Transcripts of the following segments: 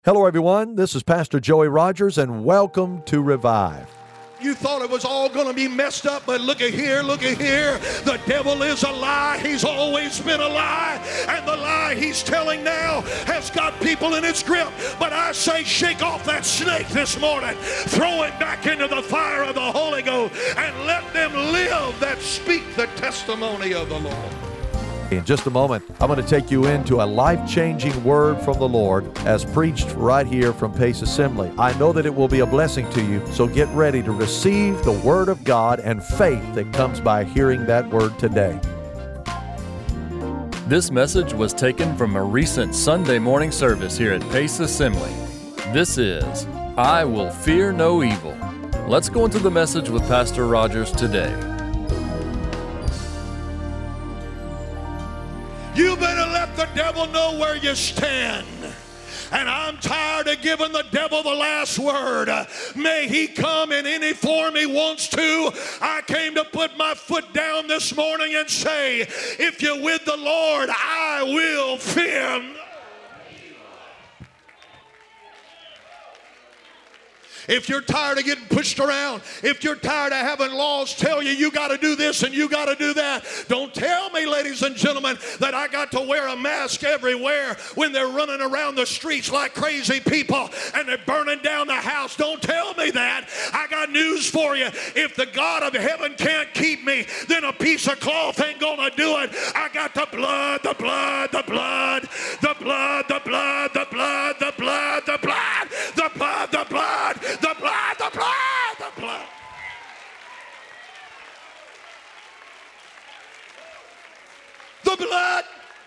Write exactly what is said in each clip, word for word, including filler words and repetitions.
Hello, everyone. This is Pastor Joey Rogers, and welcome to Revive. You thought it was all going to be messed up, but look at here, look at here. The devil is a lie. He's always been a lie. And the lie he's telling now has got people in its grip. But I say shake off that snake this morning. Throw it back into the fire of the Holy Ghost and let them live that speak the testimony of the Lord. In just a moment, I'm going to take you into a life-changing word from the Lord as preached right here from Pace Assembly. I know that it will be a blessing to you, so get ready to receive the Word of God and faith that comes by hearing that word today. This message was taken from a recent Sunday morning service here at Pace Assembly. This is I Will Fear No Evil. Let's go into the message with Pastor Rogers today. You better let the devil know where you stand. And I'm tired of giving the devil the last word. May he come in any form he wants to. I came to put my foot down this morning and say, if you're with the Lord, I will fear no. If you're tired of getting pushed around, if you're tired of having laws tell you you got to do this and you got to do that, don't tell me, ladies and gentlemen, that I got to wear a mask everywhere when they're running around the streets like crazy people and they're burning down the house. Don't tell me that. I got news for you. If the God of heaven can't keep me, then a piece of cloth ain't gonna do it. I got the blood, the blood, the blood, the blood, the blood, the blood, the blood, the blood, the blood, the blood. The blood, the blood, the blood. The blood.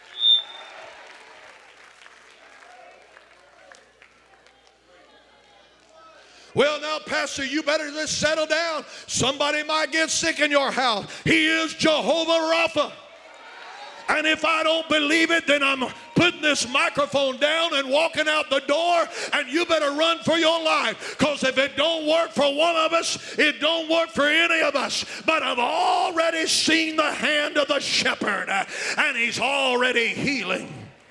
Well, now, Pastor, you better just settle down. Somebody might get sick in your house. He is Jehovah Rapha. And if I don't believe it, then I'm putting this microphone down and walking out the door, and you better run for your life, because if it don't work for one of us, it don't work for any of us. But I've already seen the hand of the shepherd, and he's already healing.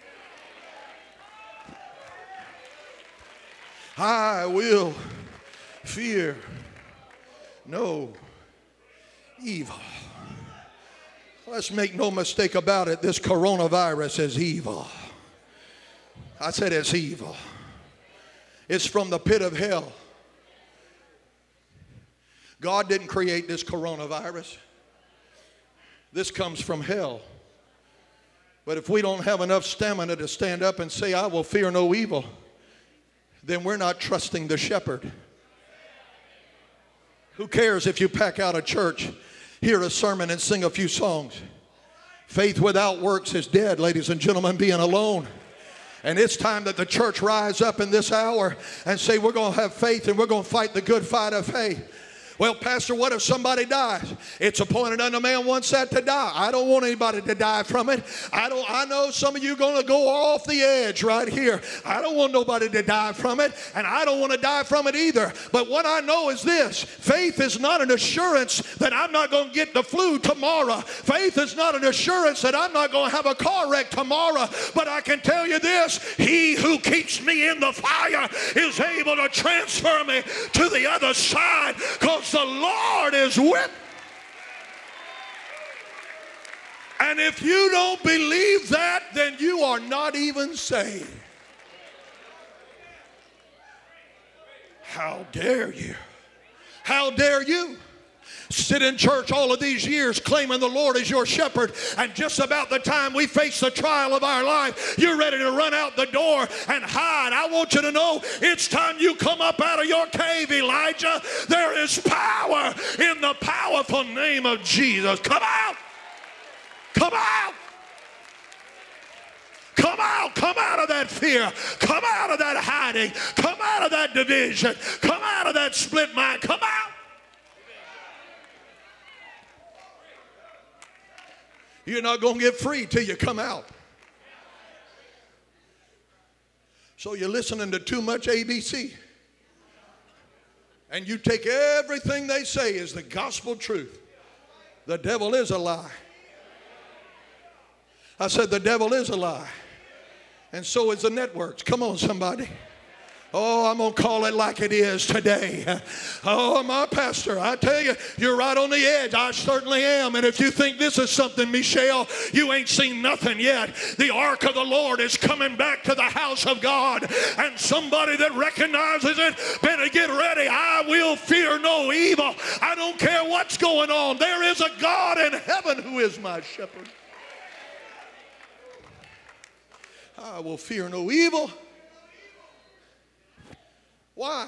I will fear no evil. Let's make no mistake about it. This coronavirus is evil. I said it's evil. It's from the pit of hell. God didn't create this coronavirus. This comes from hell. But if we don't have enough stamina to stand up and say, I will fear no evil, then we're not trusting the shepherd. Who cares if you pack out a church, hear a sermon, and sing a few songs? Faith without works is dead, ladies and gentlemen, being alone. And it's time that the church rise up in this hour and say, we're going to have faith and we're going to fight the good fight of faith. Well, Pastor, what if somebody dies? It's appointed unto man once that to die. I don't want anybody to die from it. I don't. I know some of you are going to go off the edge right here. I don't want nobody to die from it, and I don't want to die from it either. But what I know is this: faith is not an assurance that I'm not going to get the flu tomorrow. Faith is not an assurance that I'm not going to have a car wreck tomorrow. But I can tell you this: he who keeps me in the fire is able to transfer me to the other side, because the Lord is with me. And if you don't believe that, then you are not even saved. How dare you? How dare you sit in church all of these years claiming the Lord is your shepherd, and just about the time we face the trial of our life, you're ready to run out the door and hide. I want you to know it's time you come up out of your cave, Elijah. There is power in the powerful name of Jesus. Come out. Come out. Come out. Come out of that fear. Come out of that hiding. Come out of that division. Come out of that split mind. Come out. You're not going to get free till you come out. So you're listening to too much A B C. And you take everything they say as the gospel truth. The devil is a lie. I said the devil is a lie. And so is the networks. Come on, somebody. Oh, I'm going to call it like it is today. Oh, my pastor, I tell you, you're right on the edge. I certainly am. And if you think this is something, Michelle, you ain't seen nothing yet. The ark of the Lord is coming back to the house of God. And somebody that recognizes it better get ready. I will fear no evil. I don't care what's going on. There is a God in heaven who is my shepherd. I will fear no evil. Why?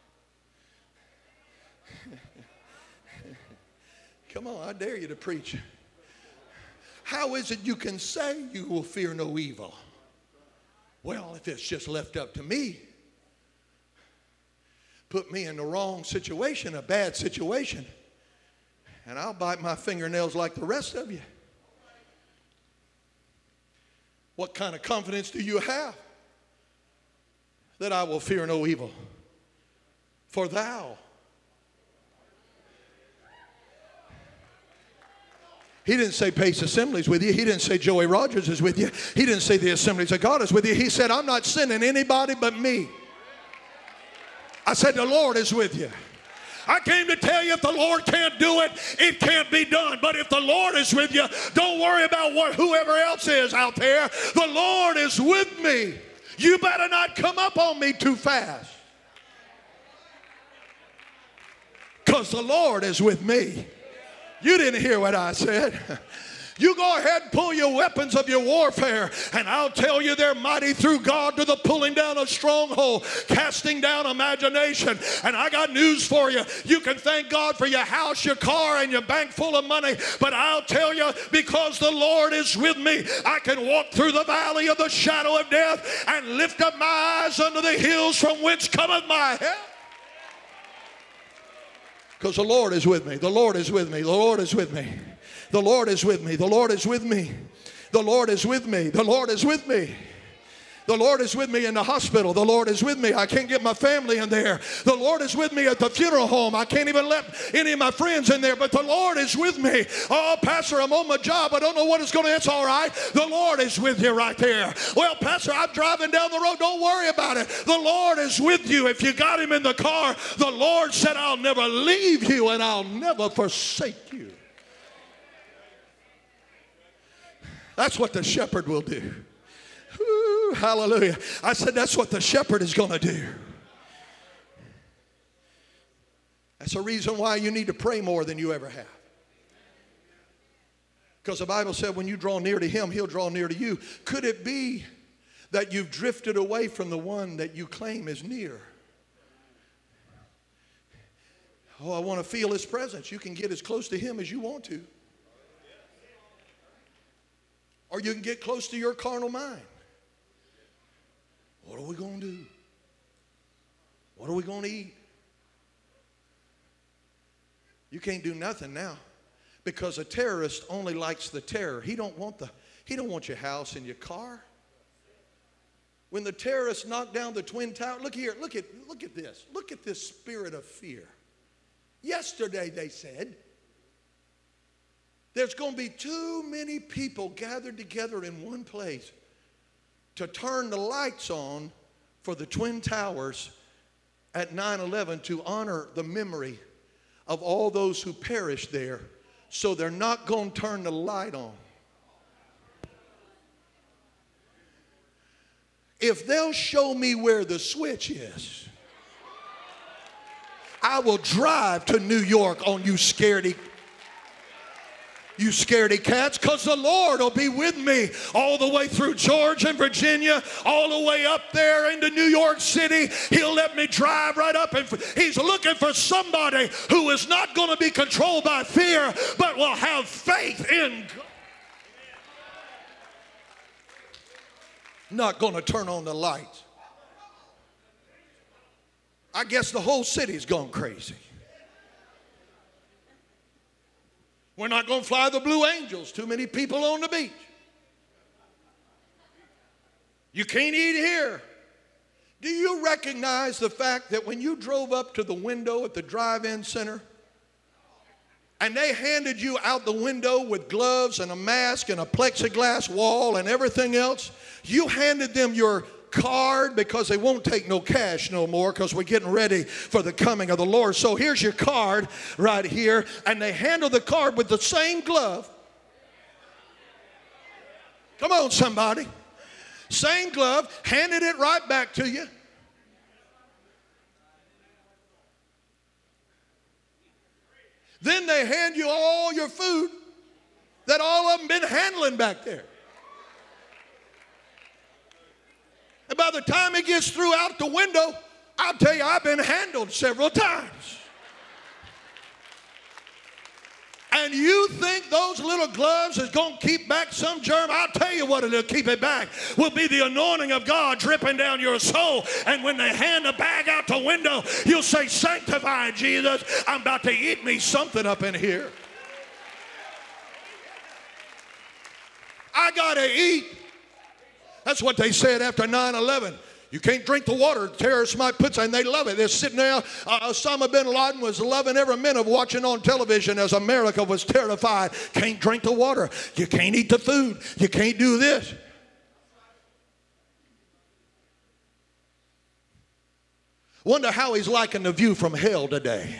Come on, I dare you to preach. How is it you can say you will fear no evil? Well, if it's just left up to me, put me in the wrong situation, a bad situation, and I'll bite my fingernails like the rest of you. What kind of confidence do you have that I will fear no evil? For thou. He didn't say Pace Assembly's with you. He didn't say Joey Rogers is with you. He didn't say the Assemblies of God is with you. He said, I'm not sending anybody but me. I said, the Lord is with you. I came to tell you if the Lord can't do it, it can't be done. But if the Lord is with you, don't worry about what whoever else is out there. The Lord is with me. You better not come up on me too fast. Because the Lord is with me. You didn't hear what I said. You go ahead and pull your weapons of your warfare, and I'll tell you they're mighty through God to the pulling down of stronghold, casting down imagination. And I got news for you. You can thank God for your house, your car, and your bank full of money, but I'll tell you, because the Lord is with me, I can walk through the valley of the shadow of death and lift up my eyes unto the hills from whence cometh my help. Because the Lord is with me. The Lord is with me. The Lord is with me. The Lord is with me. The Lord is with me. The Lord is with me. The Lord is with me. The Lord is with me in the hospital. The Lord is with me. I can't get my family in there. The Lord is with me at the funeral home. I can't even let any of my friends in there, but the Lord is with me. Oh, Pastor, I'm on my job. I don't know what it's going to, it's all right. The Lord is with you right there. Well, Pastor, I'm driving down the road. Don't worry about it. The Lord is with you. If you got him in the car, the Lord said, I'll never leave you and I'll never forsake you. That's what the shepherd will do. Ooh, hallelujah. I said that's what the shepherd is going to do. That's the reason why you need to pray more than you ever have. Because the Bible said when you draw near to him, he'll draw near to you. Could it be that you've drifted away from the one that you claim is near? Oh, I want to feel his presence. You can get as close to him as you want to. Or you can get close to your carnal mind. What are we going to do? What are we going to eat? You can't do nothing now because a terrorist only likes the terror. He don't want the he don't want your house and your car. When the terrorists knocked down the Twin Towers, look here, look at look at this. Look at this spirit of fear. Yesterday they said there's going to be too many people gathered together in one place to turn the lights on for the Twin Towers at nine eleven to honor the memory of all those who perished there. So they're not going to turn the light on. If they'll show me where the switch is, I will drive to New York on you scaredy You scaredy cats, because the Lord will be with me all the way through Georgia and Virginia, all the way up there into New York City. He'll let me drive right up, and he's looking for somebody who is not going to be controlled by fear, but will have faith in God. Not going to turn on the lights. I guess the whole city's gone crazy. We're not going to fly the Blue Angels. Too many people on the beach. You can't eat here. Do you recognize the fact that when you drove up to the window at the drive-in center and they handed you out the window with gloves and a mask and a plexiglass wall and everything else, you handed them your card because they won't take no cash no more because we're getting ready for the coming of the Lord. So here's your card right here. And they handle the card with the same glove. Come on, somebody. Same glove, handed it right back to you. Then they hand you all your food that all of them been handling back there. And by the time it gets through out the window, I'll tell you, I've been handled several times. And you think those little gloves is going to keep back some germ? I'll tell you what will keep it back will be the anointing of God dripping down your soul. And when they hand the bag out the window, you'll say, sanctify Jesus. I'm about to eat me something up in here. I got to eat. That's what they said after nine eleven. You can't drink the water. Terrorists might put, and they love it. They're sitting there. Uh, Osama bin Laden was loving every minute of watching on television as America was terrified. Can't drink the water. You can't eat the food. You can't do this. Wonder how he's liking the view from hell today.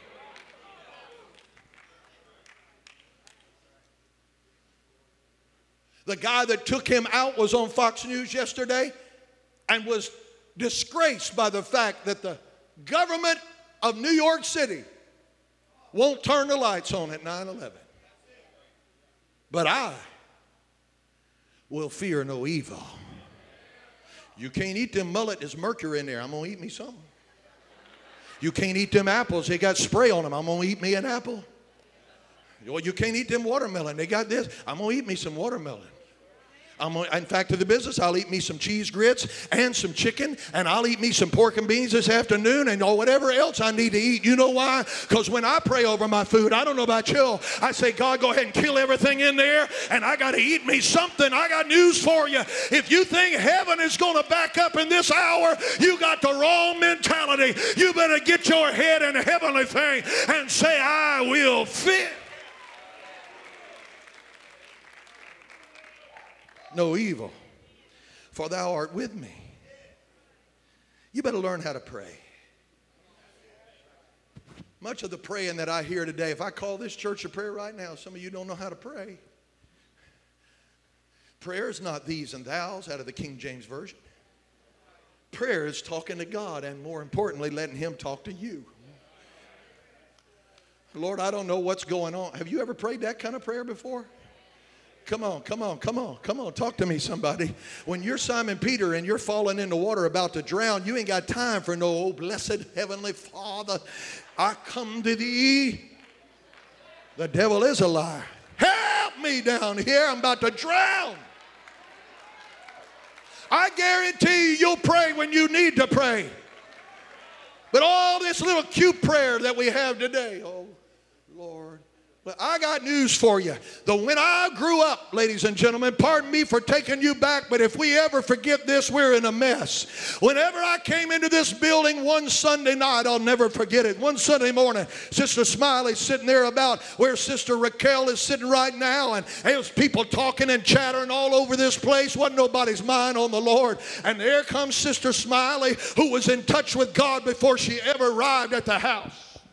The guy that took him out was on Fox News yesterday and was disgraced by the fact that the government of New York City won't turn the lights on at nine eleven. But I will fear no evil. You can't eat them mullet, there's mercury in there. I'm going to eat me something. You can't eat them apples, they got spray on them. I'm going to eat me an apple. Well, you can't eat them watermelon, they got this. I'm going to eat me some watermelon. I'm gonna, in fact, to the business, I'll eat me some cheese grits and some chicken, and I'll eat me some pork and beans this afternoon and or whatever else I need to eat. You know why? Because when I pray over my food, I don't know about you, I say, God, go ahead and kill everything in there, and I got to eat me something. I got news for you. If you think heaven is going to back up in this hour, you got the wrong mentality. You better get your head in a heavenly thing and say, I will fit. No evil, for thou art with me. You better learn how to pray. Much of the praying that I hear today, if I call this church a prayer right now, some of you don't know how to pray. Prayer is not these and thous out of the King James Version. Prayer is talking to God and, more importantly, letting Him talk to you. Lord, I don't know what's going on. Have you ever prayed that kind of prayer before? Come on, come on, come on, come on. Talk to me, somebody. When you're Simon Peter and you're falling in the water about to drown, you ain't got time for no, oh, blessed Heavenly Father, I come to thee. The devil is a liar. Help me down here. I'm about to drown. I guarantee you, you'll pray when you need to pray. But all this little cute prayer that we have today, oh, Lord. Well, I got news for you. The when I grew up, ladies and gentlemen, pardon me for taking you back, but if we ever forget this, we're in a mess. Whenever I came into this building one Sunday night, I'll never forget it. One Sunday morning, Sister Smiley's sitting there about where Sister Raquel is sitting right now, and there was people talking and chattering all over this place. Wasn't nobody's mind on the Lord. And there comes Sister Smiley, who was in touch with God before she ever arrived at the house.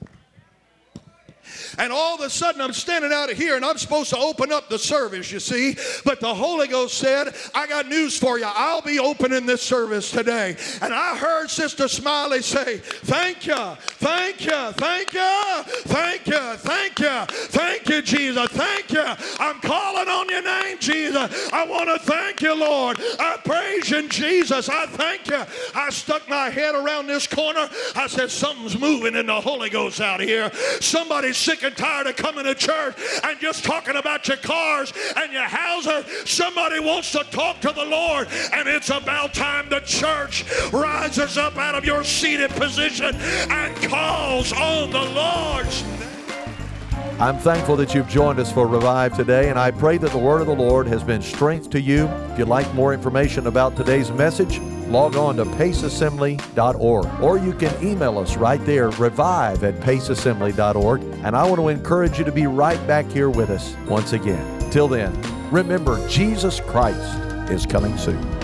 And all of a sudden, I'm standing out here, and I'm supposed to open up the service, you see. But the Holy Ghost said, I got news for you. I'll be opening this service today. And I heard Sister Smiley say, thank you, thank you, thank you, thank you, thank you, thank you, Jesus, thank you. I'm calling on your name, Jesus. I want to thank you, Lord. I praise you, Jesus. I thank you. I stuck my head around this corner. I said, something's moving in the Holy Ghost out here. Somebody's sick and tired of coming to church and just talking about your cars and your houses. Somebody wants to talk to the Lord, and it's about time the church rises up out of your seated position and calls on the Lord's name. I'm thankful that you've joined us for Revive today, and I pray that the word of the Lord has been strength to you. If you'd like more information about today's message, log on to pace assembly dot org, or you can email us right there, revive at pace assembly dot org, and I want to encourage you to be right back here with us once again. Till then, remember, Jesus Christ is coming soon.